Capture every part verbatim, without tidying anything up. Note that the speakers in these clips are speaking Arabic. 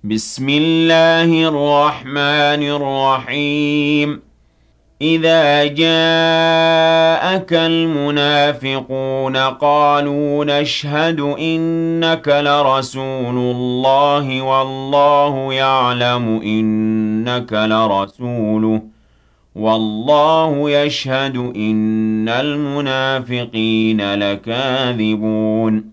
بسم الله الرحمن الرحيم. إذا جاءك المنافقون قالوا نشهد إنك لرسول الله والله يعلم إنك لرسوله والله يشهد إن المنافقين لكاذبون.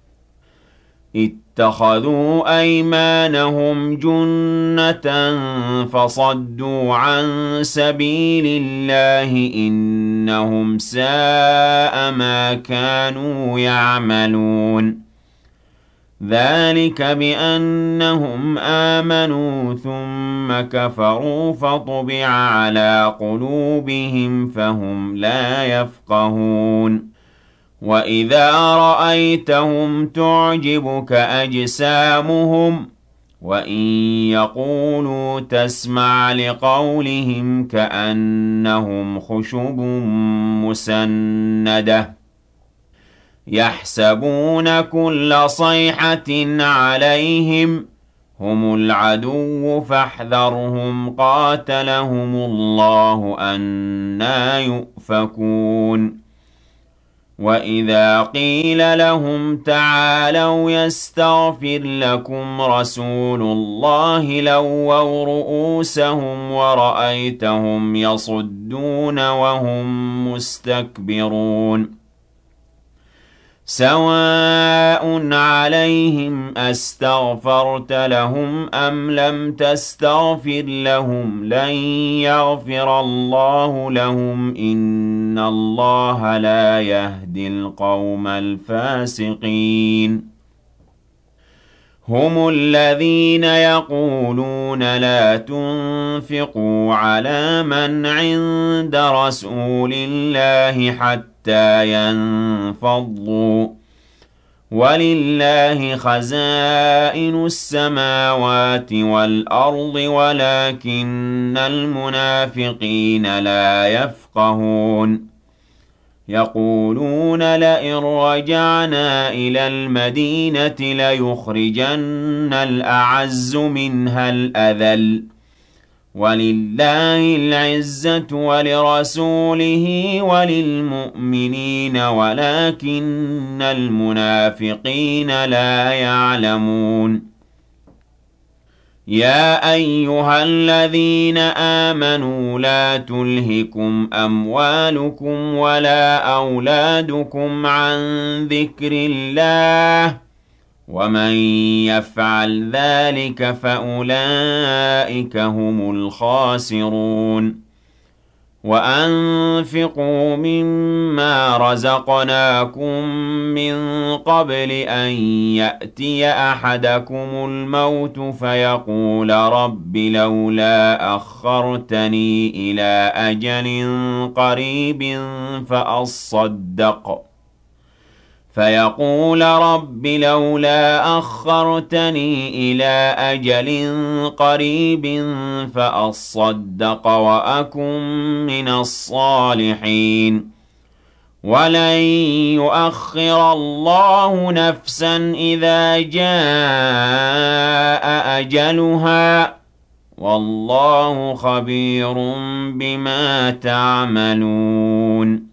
اتخذوا أيمانهم جنة فصدوا عن سبيل الله إنهم ساء ما كانوا يعملون. ذلك بأنهم آمنوا ثم كفروا فطبع على قلوبهم فهم لا يفقهون. وَإِذَا رَأَيْتَهُمْ تُعْجِبُكَ أَجْسَامُهُمْ وَإِن يَقُولُوا تَسْمَعْ لِقَوْلِهِمْ كَأَنَّهُمْ خُشُبٌ مُّسَنَّدَةٌ يَحْسَبُونَ كُلَّ صَيْحَةٍ عَلَيْهِمْ هُمُ الْعَدُوُّ فَاحْذَرْهُمْ قَاتَلَهُمُ اللَّهُ أَنَّىٰ يُؤْفَكُونَ. وَإِذَا قِيلَ لَهُمْ تَعَالَوْا يَسْتَغْفِرْ لَكُمْ رَسُولُ اللَّهِ لَوَّوْا رُءُوسَهُمْ وَرَأَيْتَهُمْ يَصُدُّونَ وَهُمْ مُسْتَكْبِرُونَ. سَوَاءٌ عَلَيْهِمْ أَسْتَغْفَرْتَ لَهُمْ أَمْ لَمْ تَسْتَغْفِرْ لَهُمْ لَن يَغْفِرَ اللَّهُ لَهُمْ إِنَّ اللَّهَ لَا يَهْدِي الْقَوْمَ الْفَاسِقِينَ. هم الذين يقولون لا تنفقوا على من عند رسول الله حتى ينفضوا ولله خزائن السماوات والأرض ولكن المنافقين لا يفقهون. يقولون لئن رجعنا إلى المدينة ليخرجن الأعز منها الأذل ولله العزة ولرسوله وللمؤمنين ولكن المنافقين لا يعلمون. يا أيها الذين آمنوا لا تلهكم أموالكم ولا أولادكم عن ذكر الله ومن يفعل ذلك فأولئك هم الخاسرون. وأنفقوا مما رزقناكم من قبل أن يأتي أحدكم الموت فيقول رب لولا أخرتني إلى أجل قريب فأصدق فيقول رب لولا أخرتني إلى أجل قريب فأصدق وأكن من الصالحين. ولن يؤخر الله نفسا إذا جاء أجلها والله خبير بما تعملون.